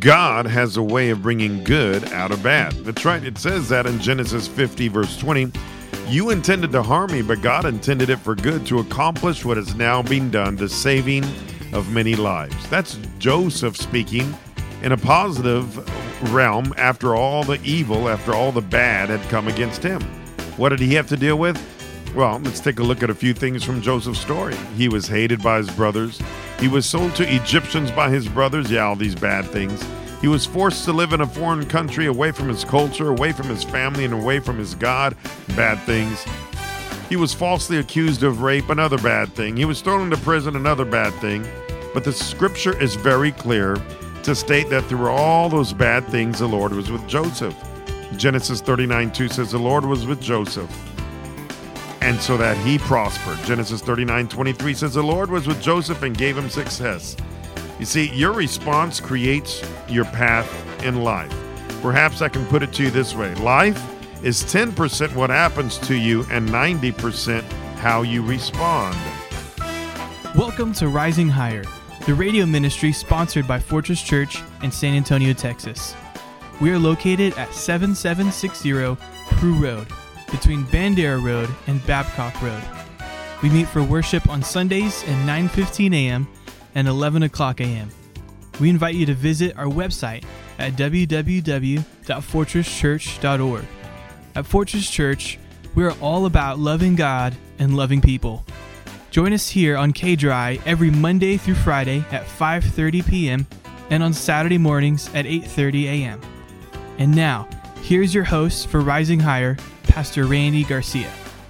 God has a way of bringing good out of bad. That's right. It says that in Genesis 50, verse 20. You intended to harm me, but God intended it for good to accomplish what is now being done, the saving of many lives. That's Joseph speaking in a positive realm after all the evil, after all the bad had come against him. What did he have to deal with? Well, let's take a look at a few things from Joseph's story. He was hated by his brothers. He was sold to Egyptians by his brothers. Yeah, all these bad things. He was forced to live in a foreign country, away from his culture, away from his family, and away from his God. Bad things. He was falsely accused of rape, another bad thing. He was thrown into prison, another bad thing. But the scripture is very clear to state that through all those bad things, the Lord was with Joseph. Genesis 39:2 says the Lord was with Joseph, and so that he prospered. Genesis 39:23 says the Lord was with Joseph and gave him success. You see, your response creates your path in life. Perhaps I can put it to you this way. Life is 10% what happens to you and 90% how you respond. Welcome to Rising Higher, the radio ministry sponsored by Fortress Church in San Antonio, Texas. We are located at 7760 Prue Road, between Bandera Road and Babcock Road. We meet for worship on Sundays at 9:15 a.m. and 11 o'clock a.m. We invite you to visit our website at www.fortresschurch.org. At Fortress Church, we are all about loving God and loving people. Join us here on K-Dry every Monday through Friday at 5:30 p.m. and on Saturday mornings at 8:30 a.m. And now, here's your host for Rising Higher, Pastor Randy Garcia.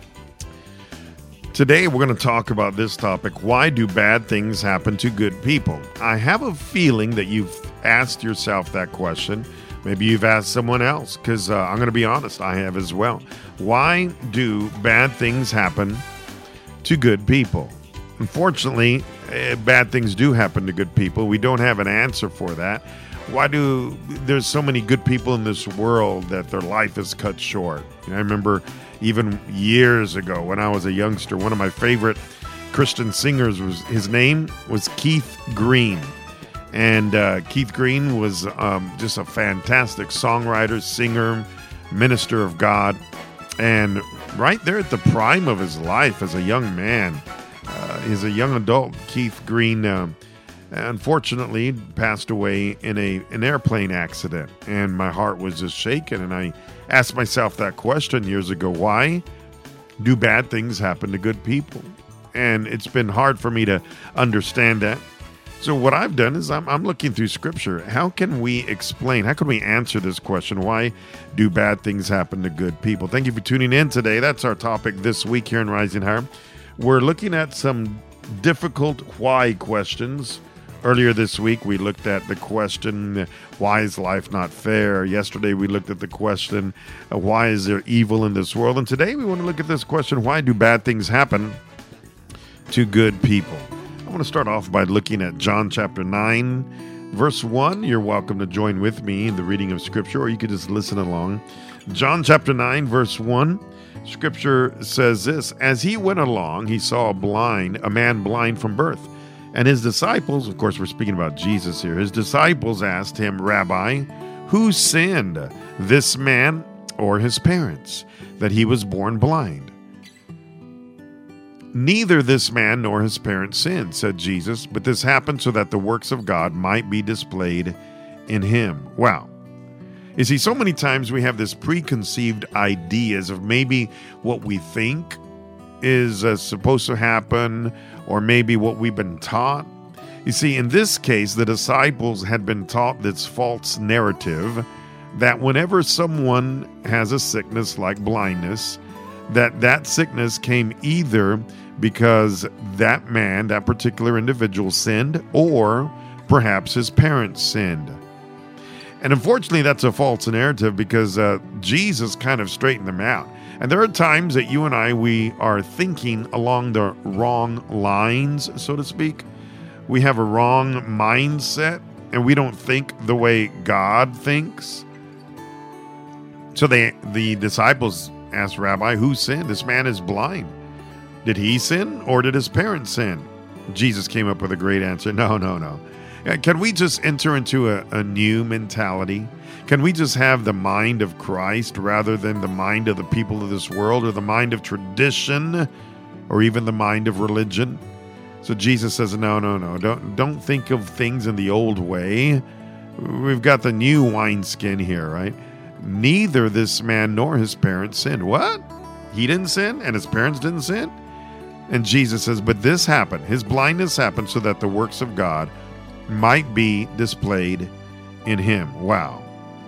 Today we're going to talk about this topic: why do bad things happen to good people? I have a feeling that you've asked yourself that question. Maybe you've asked someone else, because I'm going to be honest, I have as well. Why do bad things happen to good people? Unfortunately, bad things do happen to good people. We don't have an answer for that. Why do there's so many good people in this world that their life is cut short? I remember even years ago when I was a youngster, one of my favorite Christian singers his name was Keith Green. And Keith Green was just a fantastic songwriter, singer, minister of God. And right there at the prime of his life as a young man, as a young adult, Keith Green unfortunately passed away in an airplane accident, and my heart was just shaken. And I asked myself that question years ago: why do bad things happen to good people? And it's been hard for me to understand that. So what I've done is I'm looking through scripture. How can we explain, how can we answer this question? Why do bad things happen to good people? Thank you for tuning in today. That's our topic this week here in Rising Higher. We're looking at some difficult why questions. Earlier this week, we looked at the question, why is life not fair? Yesterday, we looked at the question, why is there evil in this world? And today, we want to look at this question, why do bad things happen to good people? I want to start off by looking at John chapter 9, verse 1. You're welcome to join with me in the reading of Scripture, or you could just listen along. John chapter 9, verse 1, Scripture says this: As he went along, he saw a man blind from birth. And his disciples, of course, we're speaking about Jesus here, his disciples asked him, Rabbi, who sinned, this man or his parents, that he was born blind? Neither this man nor his parents sinned, said Jesus, but this happened so that the works of God might be displayed in him. Wow. You see, so many times we have this preconceived ideas of maybe what we think is supposed to happen, or maybe what we've been taught. You see, in this case, the disciples had been taught this false narrative that whenever someone has a sickness like blindness, that sickness came either because that man, that particular individual sinned, or perhaps his parents sinned. And unfortunately, that's a false narrative, because Jesus kind of straightened them out. And there are times that you and I, we are thinking along the wrong lines, so to speak. We have a wrong mindset, and we don't think the way God thinks. So the disciples asked, Rabbi, who sinned? This man is blind. Did he sin, or did his parents sin? Jesus came up with a great answer. No. Can we just enter into a new mentality? Can we just have the mind of Christ rather than the mind of the people of this world, or the mind of tradition, or even the mind of religion? So Jesus says, no. Don't think of things in the old way. We've got the new wineskin here, right? Neither this man nor his parents sinned. What? He didn't sin and his parents didn't sin? And Jesus says, but this happened. His blindness happened so that the works of God might be displayed in him. Wow.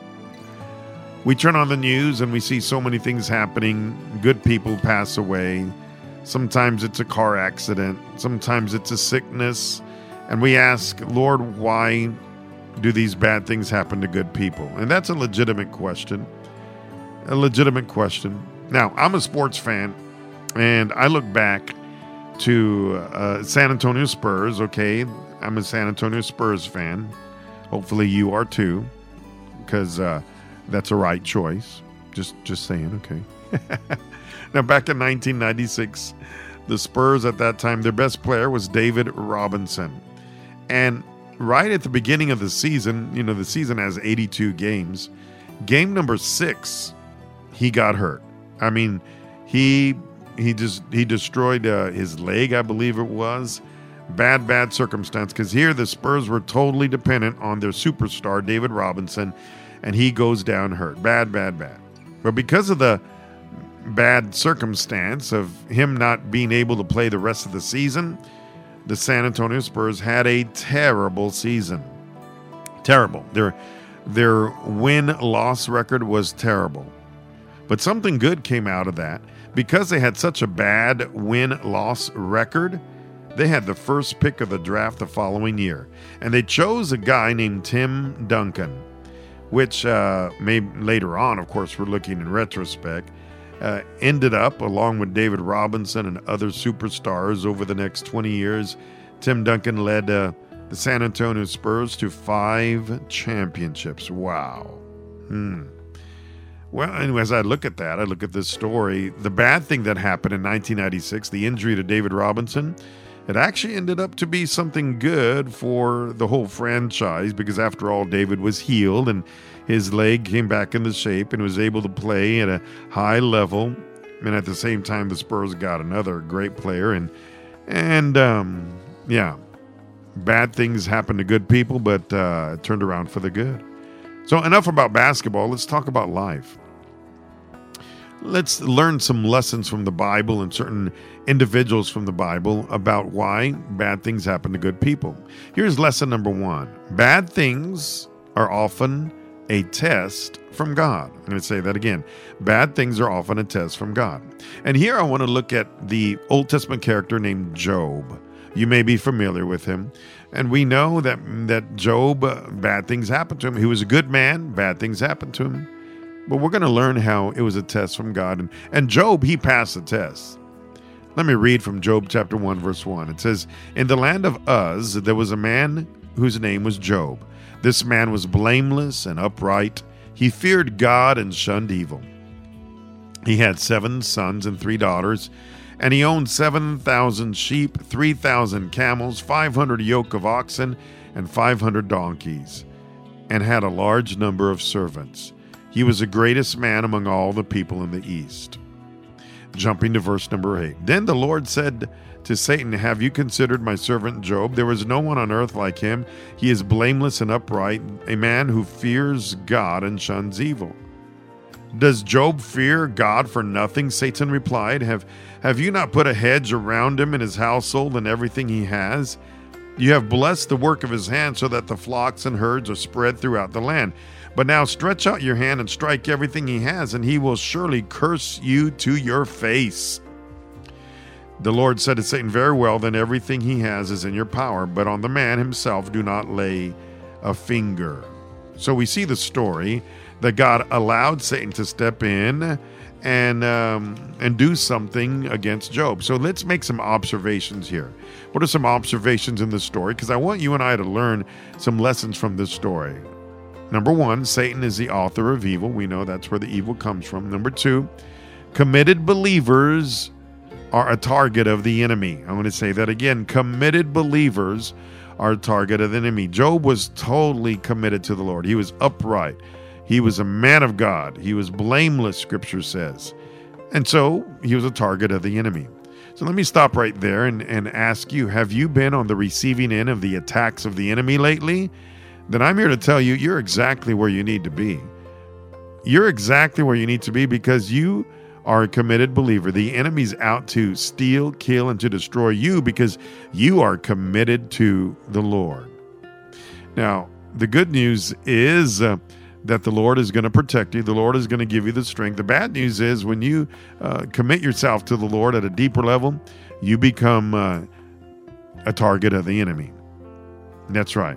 We turn on the news and we see so many things happening. Good people pass away. Sometimes it's a car accident. Sometimes it's a sickness. And we ask, Lord, why do these bad things happen to good people? And that's a legitimate question. A legitimate question. Now, I'm a sports fan, and I look back to San Antonio Spurs, okay? I'm a San Antonio Spurs fan. Hopefully you are too, because that's a right choice. Just saying, okay? Now, back in 1996, the Spurs at that time, their best player was David Robinson. And right at the beginning of the season, the season has 82 games. Game number 6, he got hurt. I mean, he destroyed his leg, I believe it was. Bad circumstance, because here the Spurs were totally dependent on their superstar, David Robinson, and he goes down hurt. Bad. But because of the bad circumstance of him not being able to play the rest of the season, the San Antonio Spurs had a terrible season. Terrible. Their win-loss record was terrible. But something good came out of that. Because they had such a bad win-loss record, they had the first pick of the draft the following year. And they chose a guy named Tim Duncan, which later on, of course, we're looking in retrospect, ended up, along with David Robinson and other superstars over the next 20 years, Tim Duncan led the San Antonio Spurs to 5 championships. Wow. Well, anyway, as I look at that, I look at this story, the bad thing that happened in 1996, the injury to David Robinson, it actually ended up to be something good for the whole franchise, because after all, David was healed and his leg came back into shape and was able to play at a high level. And at the same time, the Spurs got another great player. And bad things happen to good people, but it turned around for the good. So enough about basketball. Let's talk about life. Let's learn some lessons from the Bible and certain individuals from the Bible about why bad things happen to good people. Here's lesson number 1. Bad things are often a test from God. I'm going to say that again. Bad things are often a test from God. And here I want to look at the Old Testament character named Job. You may be familiar with him. And we know that Job, bad things happened to him. He was a good man. Bad things happened to him. But we're going to learn how it was a test from God. And Job, he passed the test. Let me read from Job chapter 1, verse 1. It says, "In the land of Uz, there was a man whose name was Job. This man was blameless and upright. He feared God and shunned evil. He had 7 sons and 3 daughters, and he owned 7,000 sheep, 3,000 camels, 500 yoke of oxen, and 500 donkeys, and had a large number of servants. He was the greatest man among all the people in the East." Jumping to verse number 8. "Then the Lord said to Satan, 'Have you considered my servant Job? There is no one on earth like him. He is blameless and upright, a man who fears God and shuns evil.' Does Job fear God for nothing?" Satan replied. Have you not put a hedge around him and his household and everything he has? You have blessed the work of his hand so that the flocks and herds are spread throughout the land. But now stretch out your hand and strike everything he has, and he will surely curse you to your face." The Lord said to Satan, "Very well, then everything he has is in your power, but on the man himself do not lay a finger." So we see the story that God allowed Satan to step in and do something against Job. So let's make some observations here. What are some observations in this story? Because I want you and I to learn some lessons from this story. Number 1, Satan is the author of evil. We know that's where the evil comes from. Number 2, committed believers are a target of the enemy. I'm going to say that again. Committed believers are a target of the enemy. Job was totally committed to the Lord. He was upright. He was a man of God. He was blameless, Scripture says. And so he was a target of the enemy. So let me stop right there and ask you, have you been on the receiving end of the attacks of the enemy lately? Then I'm here to tell you, you're exactly where you need to be. You're exactly where you need to be because you are a committed believer. The enemy's out to steal, kill, and to destroy you because you are committed to the Lord. Now, the good news is that the Lord is going to protect you. The Lord is going to give you the strength. The bad news is when you commit yourself to the Lord at a deeper level, you become a target of the enemy. That's right.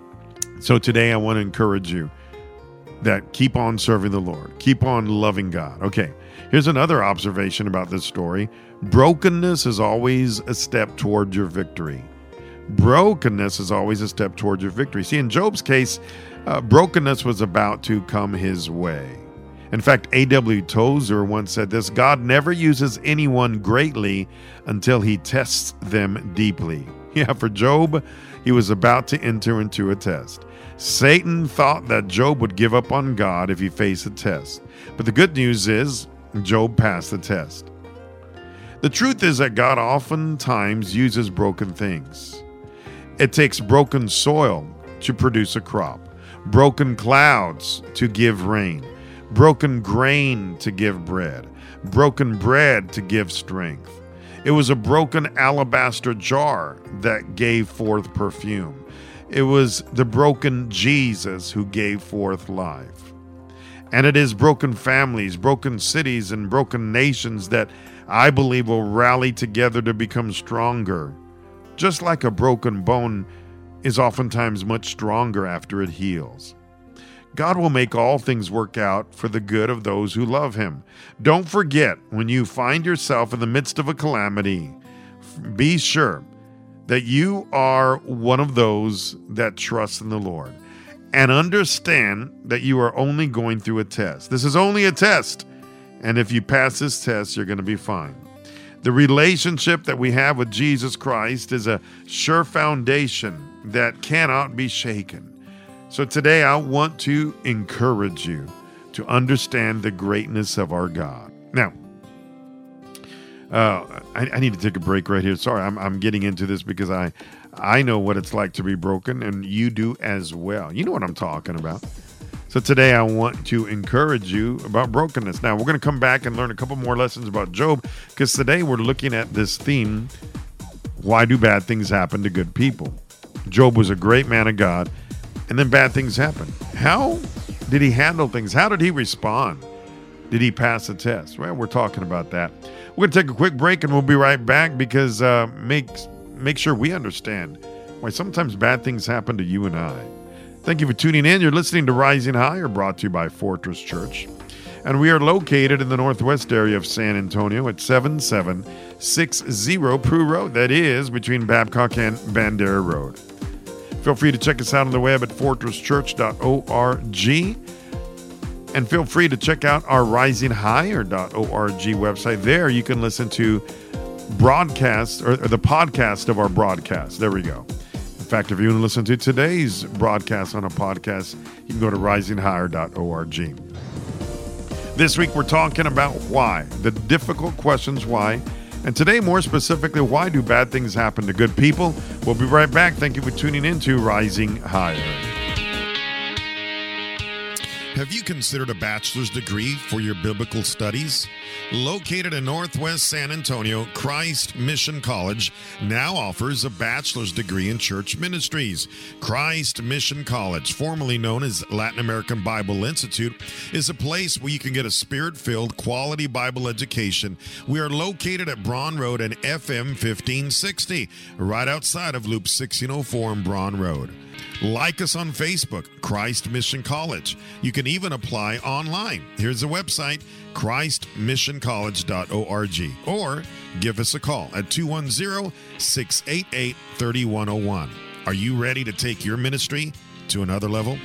So today I want to encourage you that keep on serving the Lord. Keep on loving God. Okay, here's another observation about this story. Brokenness is always a step toward your victory. Brokenness is always a step toward your victory. See, in Job's case, brokenness was about to come his way. In fact, A.W. Tozer once said this: God never uses anyone greatly until he tests them deeply. Yeah, for Job, he was about to enter into a test. Satan thought that Job would give up on God if he faced a test. But the good news is, Job passed the test. The truth is that God oftentimes uses broken things. It takes broken soil to produce a crop, broken clouds to give rain, broken grain to give bread, broken bread to give strength. It was a broken alabaster jar that gave forth perfume. It was the broken Jesus who gave forth life. And it is broken families, broken cities, and broken nations that I believe will rally together to become stronger. Just like a broken bone is oftentimes much stronger after it heals. God will make all things work out for the good of those who love Him. Don't forget, when you find yourself in the midst of a calamity, be sure that you are one of those that trust in the Lord. And understand that you are only going through a test. This is only a test. And if you pass this test, you're going to be fine. The relationship that we have with Jesus Christ is a sure foundation that cannot be shaken. So today I want to encourage you to understand the greatness of our God. Now, I need to take a break right here. Sorry, I'm getting into this because I know what it's like to be broken, and you do as well. You know what I'm talking about. So today I want to encourage you about brokenness. Now, we're going to come back and learn a couple more lessons about Job, because today we're looking at this theme: why do bad things happen to good people? Job was a great man of God, and then bad things happened. How did he handle things? How did he respond? Did he pass the test? Well, we're talking about that. We're going to take a quick break, and we'll be right back, because make sure we understand why sometimes bad things happen to you and I. Thank you for tuning in. You're listening to Rising Higher, brought to you by Fortress Church. And we are located in the northwest area of San Antonio at 7760 Prue Road. That is between Babcock and Bandera Road. Feel free to check us out on the web at fortresschurch.org. And feel free to check out our risinghigher.org website. There you can listen to broadcasts or the podcast of our broadcast. There we go. In fact, if you want to listen to today's broadcast on a podcast, you can go to risinghigher.org. This week we're talking about why, the difficult questions why. And today, more specifically, why do bad things happen to good people? We'll be right back. Thank you for tuning in to Rising Higher. Have you considered a bachelor's degree for your biblical studies? Located in Northwest San Antonio, Christ Mission College now offers a bachelor's degree in church ministries. Christ Mission College, formerly known as Latin American Bible Institute, is a place where you can get a spirit-filled, quality Bible education. We are located at Braun Road and FM 1560, right outside of Loop 1604 on Braun Road. Like us on Facebook, Christ Mission College. You can even apply online. Here's the website, christmissioncollege.org, or give us a call at 210-688-3101. Are you ready to take your ministry to another level?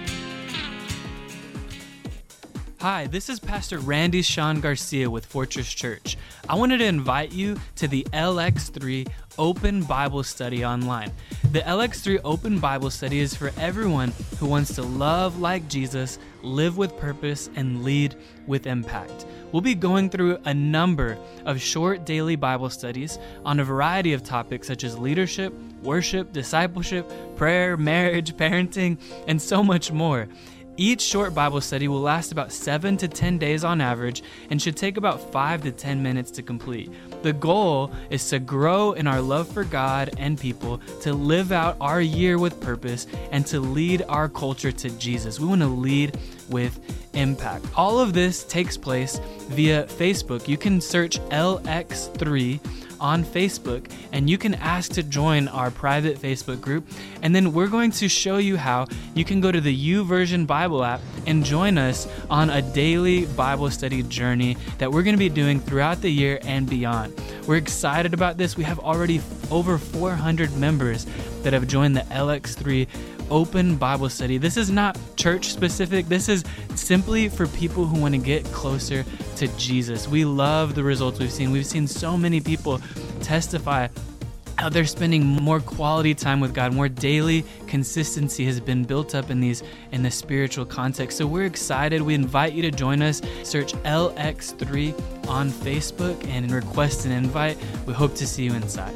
Hi, this is Pastor Randy Sean Garcia with Fortress Church. I wanted to invite you to the LX3 Open Bible Study online. The LX3 Open Bible Study is for everyone who wants to love like Jesus, live with purpose, and lead with impact. We'll be going through a number of short daily Bible studies on a variety of topics such as leadership, worship, discipleship, prayer, marriage, parenting, and so much more. Each short Bible study will last about 7 to 10 days on average and should take about 5 to 10 minutes to complete. The goal is to grow in our love for God and people, to live out our year with purpose, and to lead our culture to Jesus. We want to lead with impact. All of this takes place via Facebook. You can search LX3 on Facebook, and you can ask to join our private Facebook group. And then we're going to show you how you can go to the YouVersion Bible app and join us on a daily Bible study journey that we're going to be doing throughout the year and beyond. We're excited about this. We have already over 400 members that have joined the LX3 Open Bible Study. This is not church specific. This is simply for people who want to get closer to Jesus. We love the results we've seen. We've seen so many people testify how they're spending more quality time with God, more daily consistency has been built up in the spiritual context. So we're excited. We invite you to join us. Search LX3 on Facebook and request an invite. We hope to see you inside.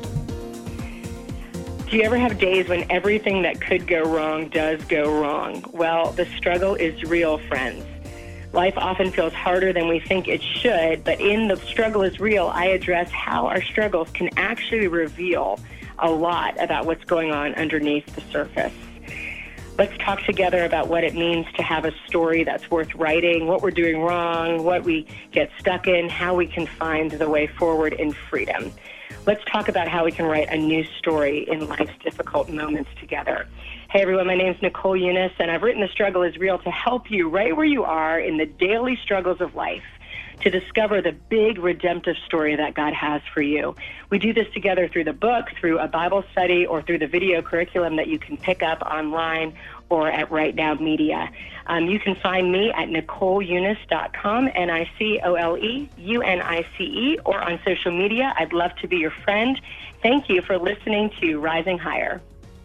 Do you ever have days when everything that could go wrong does go wrong? Well, the struggle is real, friends. Life often feels harder than we think it should, but in The Struggle is Real, I address how our struggles can actually reveal a lot about what's going on underneath the surface. Let's talk together about what it means to have a story that's worth writing, what we're doing wrong, what we get stuck in, how we can find the way forward in freedom. Let's talk about how we can write a new story in life's difficult moments together. Hey everyone, my name's Nicole Eunice, and I've written The Struggle is Real to help you right where you are in the daily struggles of life to discover the big redemptive story that God has for you. We do this together through the book, through a Bible study, or through the video curriculum that you can pick up online or at Right Now Media. You can find me at NicoleEunice.com, NicoleEunice, or on social media. I'd love to be your friend. Thank you for listening to Rising Higher.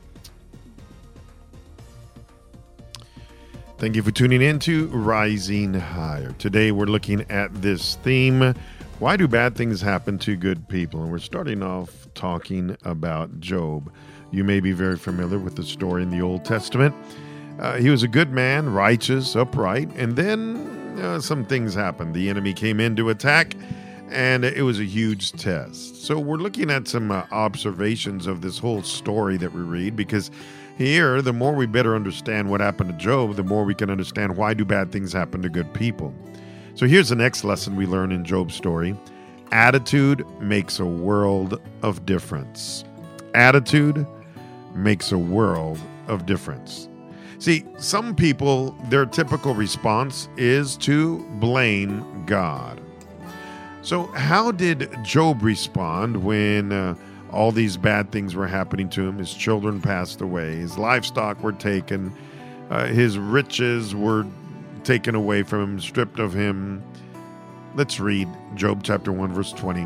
Thank you for tuning in to Rising Higher. Today we're looking at this theme, why do bad things happen to good people? And we're starting off talking about Job. You may be very familiar with the story in the Old Testament. He was a good man, righteous, upright, and then some things happened. The enemy came in to attack, and it was a huge test. So we're looking at some observations of this whole story that we read, because here, the more we better understand what happened to Job, the more we can understand why do bad things happen to good people. So here's the next lesson we learn in Job's story. Attitude makes a world of difference. Attitude makes a world of difference. See, some people, their typical response is to blame God. So how did Job respond when all these bad things were happening to him? His children passed away, his livestock were taken, his riches were taken away from him, stripped of him. Let's read Job chapter 1, verse 20.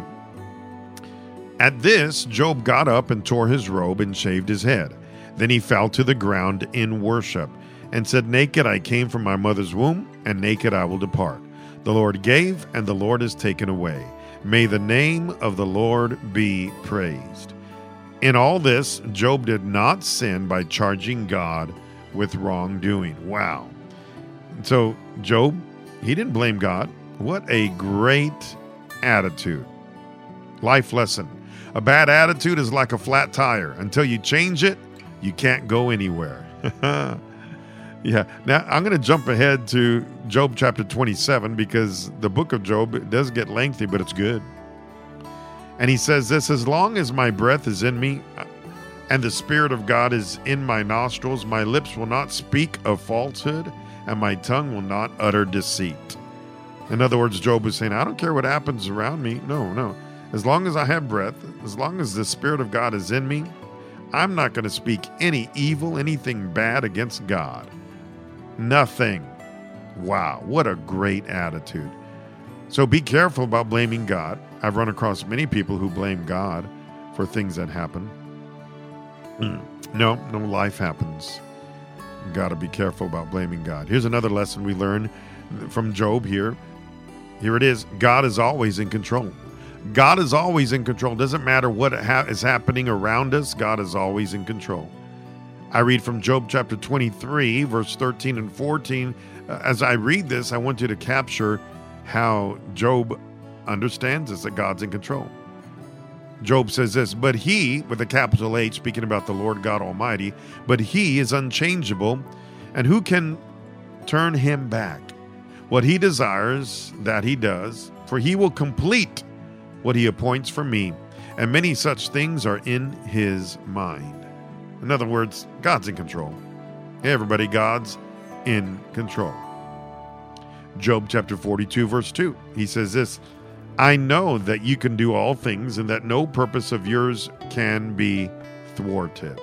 At this, Job got up and tore his robe and shaved his head. Then he fell to the ground in worship and said, Naked I came from my mother's womb, and naked I will depart. The Lord gave, and the Lord has taken away. May the name of the Lord be praised. In all this, Job did not sin by charging God with wrongdoing. Wow. So Job, he didn't blame God. What a great attitude. Life lesson. A bad attitude is like a flat tire. Until you change it, you can't go anywhere. Yeah. Now, I'm going to jump ahead to Job chapter 27 because the book of Job does get lengthy, but it's good. And he says this, as long as my breath is in me and the Spirit of God is in my nostrils, my lips will not speak of falsehood and my tongue will not utter deceit. In other words, Job was saying, I don't care what happens around me. No. As long as I have breath, as long as the Spirit of God is in me, I'm not going to speak any evil, anything bad against God. Nothing. Wow, what a great attitude. So be careful about blaming God. I've run across many people who blame God for things that happen. No, life happens. Got to be careful about blaming God. Here's another lesson we learn from Job here. Here it is. God is always in control. God is always in control. Doesn't matter what is happening around us. God is always in control. I read from Job chapter 23, verse 13 and 14. As I read this, I want you to capture how Job understands this, that God's in control. Job says this, but he, with a capital H, speaking about the Lord God Almighty, but he is unchangeable, and who can turn him back? What he desires, that he does, for he will complete what he appoints for me, and many such things are in his mind. In other words, God's in control. Hey, everybody, God's in control. Job chapter 42, verse 2, he says this, I know that you can do all things and that no purpose of yours can be thwarted.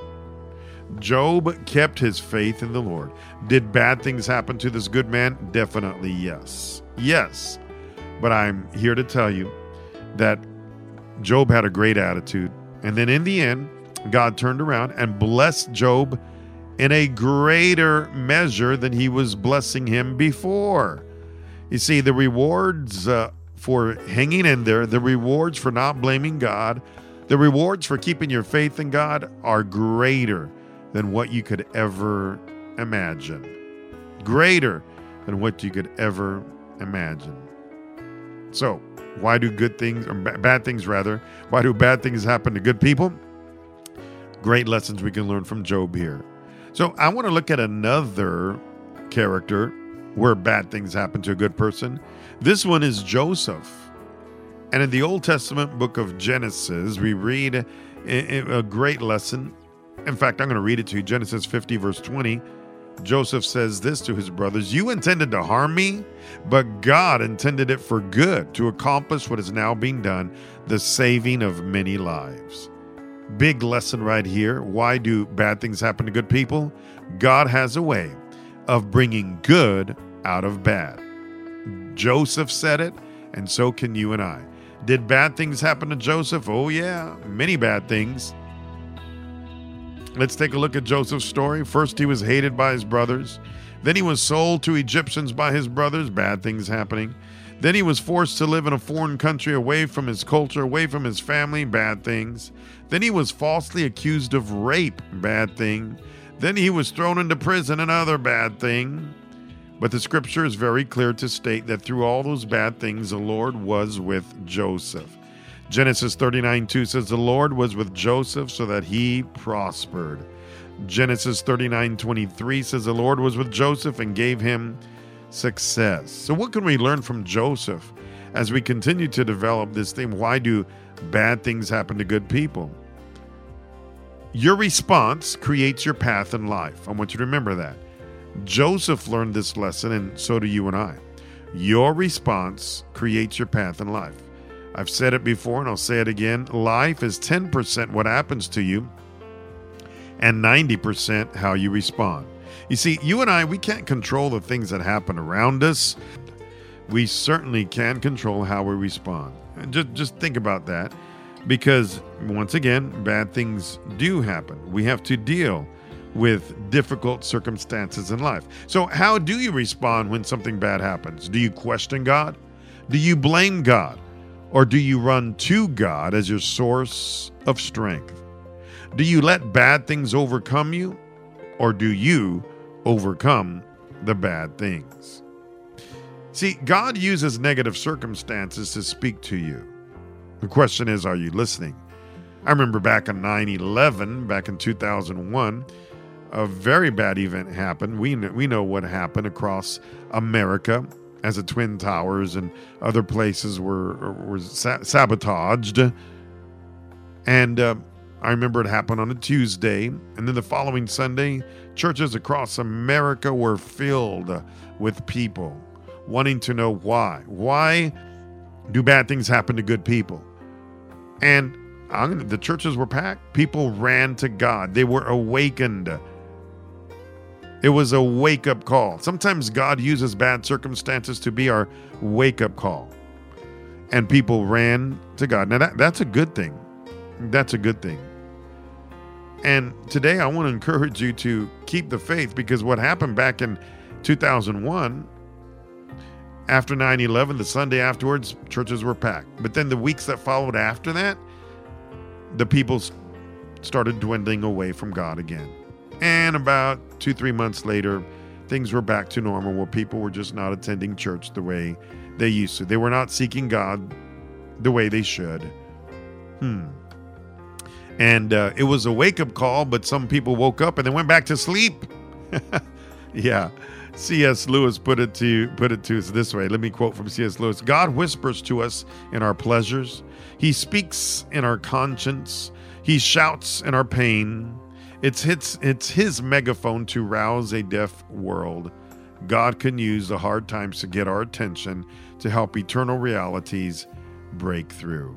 Job kept his faith in the Lord. Did bad things happen to this good man? Definitely yes. Yes. But I'm here to tell you that Job had a great attitude. And then in the end, God turned around and blessed Job in a greater measure than he was blessing him before. You see, the rewards for hanging in there, the rewards for not blaming God, the rewards for keeping your faith in God are greater than what you could ever imagine. Greater than what you could ever imagine. So, why do good things, or bad things rather, why do bad things happen to good people? Great lessons we can learn from Job here. So, I want to look at another character where bad things happen to a good person. This one is Joseph. And in the Old Testament book of Genesis, we read a great lesson. In fact, I'm going to read it to you. Genesis 50, verse 20. Joseph says this to his brothers, you intended to harm me, but God intended it for good, to accomplish what is now being done, the saving of many lives. Big lesson right here. Why do bad things happen to good people? God has a way of bringing good out of bad. Joseph said it, and so can you and I. Did bad things happen to Joseph? Oh yeah, many bad things. Let's take a look at Joseph's story. First, he was hated by his brothers. Then he was sold to Egyptians by his brothers. Bad things happening. Then he was forced to live in a foreign country, away from his culture, away from his family. Bad things. Then he was falsely accused of rape. Bad thing. Then he was thrown into prison. Another bad thing. But the scripture is very clear to state that through all those bad things, the Lord was with Joseph. Genesis 39:2 says, the Lord was with Joseph so that he prospered. Genesis 39:23 says, the Lord was with Joseph and gave him success. So what can we learn from Joseph as we continue to develop this theme? Why do bad things happen to good people? Your response creates your path in life. I want you to remember that. Joseph learned this lesson, and so do you and I. Your response creates your path in life. I've said it before, and I'll say it again. Life is 10% what happens to you, and 90% how you respond. You see, you and I, we can't control the things that happen around us. We certainly can control how we respond. And just think about that, because once again, bad things do happen. We have to deal with difficult circumstances in life. So how do you respond when something bad happens? Do you question God? Do you blame God? Or do you run to God as your source of strength? Do you let bad things overcome you? Or do you overcome the bad things? See, God uses negative circumstances to speak to you. The question is, are you listening? I remember back on 9/11, back in 2001, a very bad event happened. We know what happened across America as the Twin Towers and other places were sabotaged. And I remember it happened on a Tuesday. And then the following Sunday, churches across America were filled with people wanting to know why. Why do bad things happen to good people? And the churches were packed. People ran to God. They were awakened. It was a wake-up call. Sometimes God uses bad circumstances to be our wake-up call. And people ran to God. Now, that's a good thing. That's a good thing. And today I want to encourage you to keep the faith, because what happened back in 2001, after 9/11, the Sunday afterwards, churches were packed. But then the weeks that followed after that, the people started dwindling away from God again. And about 2-3 months later, things were back to normal, where people were just not attending church the way they used to. They were not seeking God the way they should. And it was a wake-up call, but some people woke up and then went back to sleep. Yeah. C.S. Lewis put it to us this way. Let me quote from C.S. Lewis. God whispers to us in our pleasures. He speaks in our conscience. He shouts in our pain. It's his megaphone to rouse a deaf world. God can use the hard times to get our attention, to help eternal realities break through.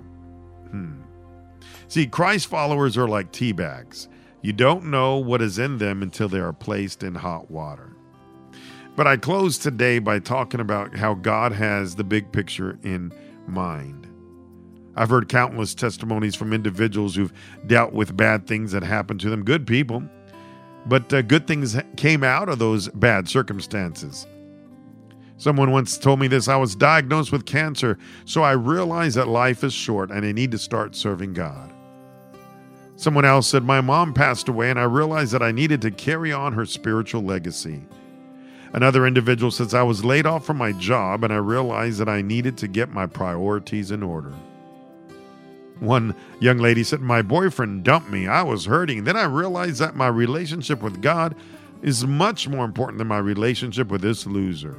See, Christ followers are like tea bags. You don't know what is in them until they are placed in hot water. But I close today by talking about how God has the big picture in mind. I've heard countless testimonies from individuals who've dealt with bad things that happened to them, good people, but good things came out of those bad circumstances. Someone once told me this: I was diagnosed with cancer, so I realized that life is short and I need to start serving God. Someone else said, my mom passed away and I realized that I needed to carry on her spiritual legacy. Another individual says, I was laid off from my job and I realized that I needed to get my priorities in order. One young lady said, my boyfriend dumped me. I was hurting. Then I realized that my relationship with God is much more important than my relationship with this loser.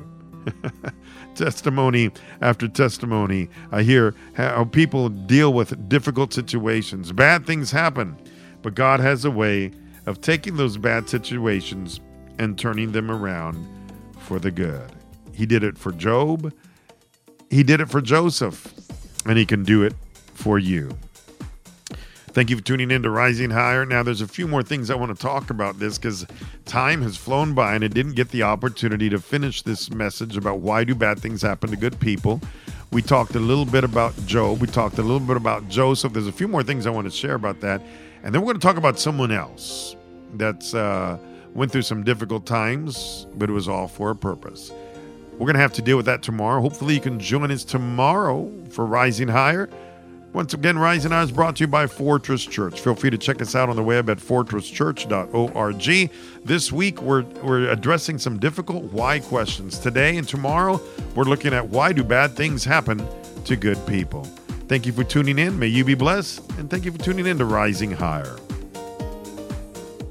Testimony after testimony, I hear how people deal with difficult situations. Bad things happen, but God has a way of taking those bad situations and turning them around for the good. He did it for Job. He did it for Joseph, and he can do it for you. Thank you for tuning in to Rising Higher. Now, there's a few more things I want to talk about this, because time has flown by and I didn't get the opportunity to finish this message about why do bad things happen to good people. We talked a little bit about Job. We talked a little bit about Joseph. There's a few more things I want to share about that. And then we're going to talk about someone else that's went through some difficult times, but it was all for a purpose. We're going to have to deal with that tomorrow. Hopefully you can join us tomorrow for Rising Higher. Once again, Rising Higher is brought to you by Fortress Church. Feel free to check us out on the web at fortresschurch.org. This week, we're addressing some difficult why questions. Today and tomorrow, we're looking at why do bad things happen to good people. Thank you for tuning in. May you be blessed, and thank you for tuning in to Rising Higher.